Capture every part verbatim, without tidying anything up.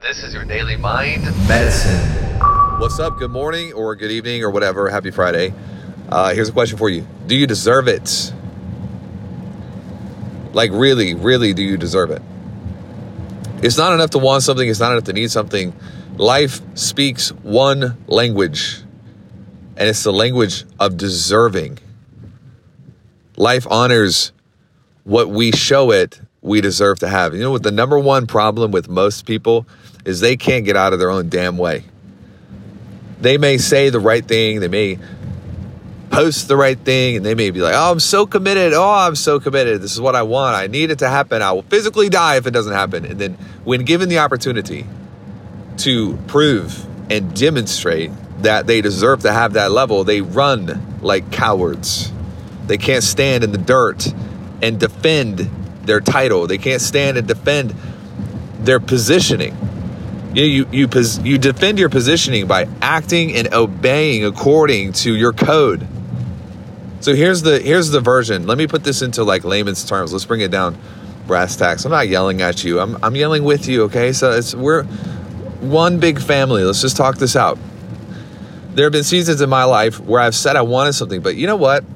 This is your Daily Mind Medicine. What's up? Good morning or good evening or whatever. Happy Friday. Uh, here's a question for you. Do you deserve it? Like really, really, do you deserve it? It's not enough to want something. It's not enough to need something. Life speaks one language, and it's the language of deserving. Life honors what we show it we deserve to have. You know what the number one problem with most people is? They can't get out of their own damn way. They may say the right thing. They may post the right thing, and they may be like, oh, I'm so committed. Oh, I'm so committed. This is what I want. I need it to happen. I will physically die if it doesn't happen. And then when given the opportunity to prove and demonstrate that they deserve to have that level, they run like cowards. They can't stand in the dirt and defend their title. They can't stand and defend their positioning. You, you, you, you defend your positioning by acting and obeying according to your code. So here's the here's the version. Let me put this into like layman's terms. Let's bring it down brass tacks. I'm not yelling at you. I'm I'm yelling with you, okay? So it's we're one big family. Let's just talk this out. There have been seasons in my life where I've said I wanted something, but you know what?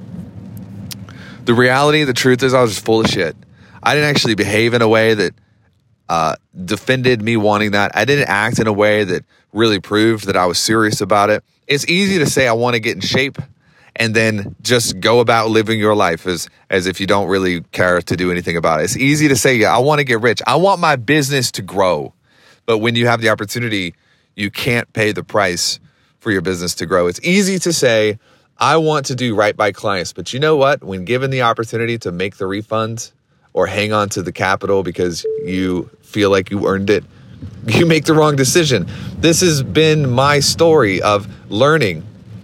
The reality, the truth is I was just full of shit. I didn't actually behave in a way that uh, defended me wanting that. I didn't act in a way that really proved that I was serious about it. It's easy to say I want to get in shape and then just go about living your life as, as if you don't really care to do anything about it. It's easy to say, yeah, I want to get rich. I want my business to grow. But when you have the opportunity, you can't pay the price for your business to grow. It's easy to say, I want to do right by clients. But you know what? When given the opportunity to make the refund or hang on to the capital because you feel like you earned it, you make the wrong decision. This has been my story of learning.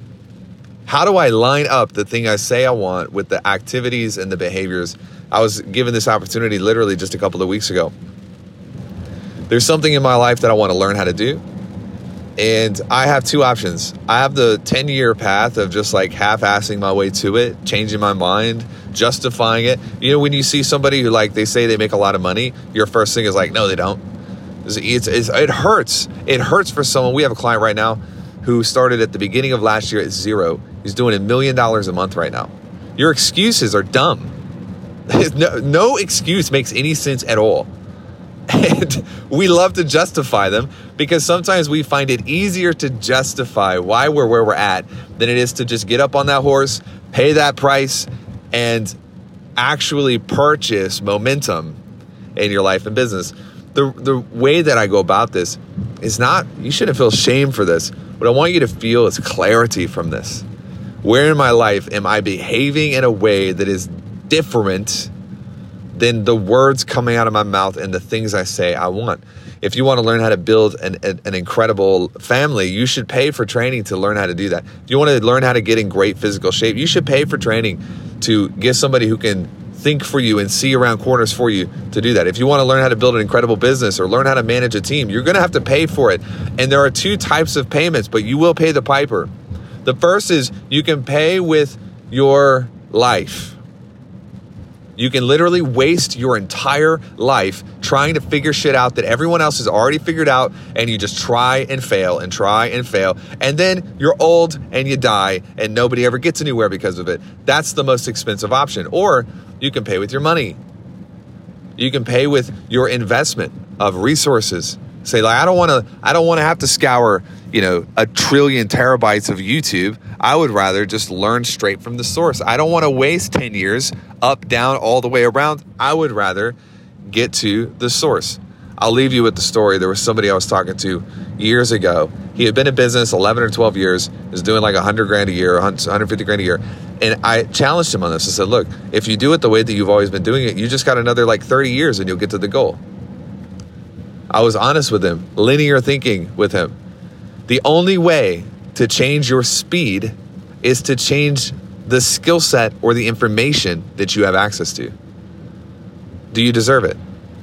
How do I line up the thing I say I want with the activities and the behaviors? I was given this opportunity literally just a couple of weeks ago. There's something in my life that I want to learn how to do. And I have two options. I have the ten-year path of just like half-assing my way to it, changing my mind, justifying it. You know, when you see somebody who like, they say they make a lot of money, your first thing is like, no, they don't. It's, it's, it's, it hurts. It hurts for someone. We have a client right now who started at the beginning of last year at zero. He's doing a million dollars a month right now. Your excuses are dumb. No, no excuse makes any sense at all. And we love to justify them because sometimes we find it easier to justify why we're where we're at than it is to just get up on that horse, pay that price, and actually purchase momentum in your life and business. The the way that I go about this is not, you shouldn't feel shame for this. What I want you to feel is clarity from this. Where in my life am I behaving in a way that is different than the words coming out of my mouth and the things I say I want? If you want to learn how to build an, an, an incredible family, you should pay for training to learn how to do that. If you want to learn how to get in great physical shape, you should pay for training to get somebody who can think for you and see around corners for you to do that. If you want to learn how to build an incredible business or learn how to manage a team, you're going to have to pay for it. And there are two types of payments, but you will pay the piper. The first is you can pay with your life. You can literally waste your entire life trying to figure shit out that everyone else has already figured out, and you just try and fail and try and fail. And then you're old and you die and nobody ever gets anywhere because of it. That's the most expensive option. Or you can pay with your money. You can pay with your investment of resources. Say, like, I don't want to, I don't want to have to scour, you know, a trillion terabytes of YouTube. I would rather just learn straight from the source. I don't want to waste ten years up, down, all the way around. I would rather get to the source. I'll leave you with the story. There was somebody I was talking to years ago. He had been in business eleven or twelve years, was doing like a hundred grand a year, one hundred fifty grand a year. And I challenged him on this. I said, look, if you do it the way that you've always been doing it, you just got another like thirty years and you'll get to the goal. I was honest with him, linear thinking with him. The only way to change your speed is to change the skill set or the information that you have access to. Do you deserve it?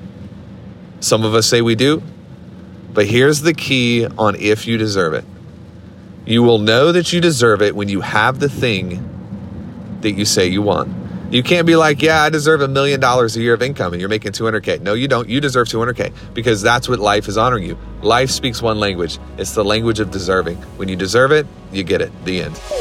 Some of us say we do, but here's the key on if you deserve it. You will know that you deserve it when you have the thing that you say you want. You can't be like, yeah, I deserve a million dollars a year of income and you're making two hundred K. No, you don't. You deserve two hundred K because that's what life is honoring you. Life speaks one language. It's the language of deserving. When you deserve it, you get it. The end.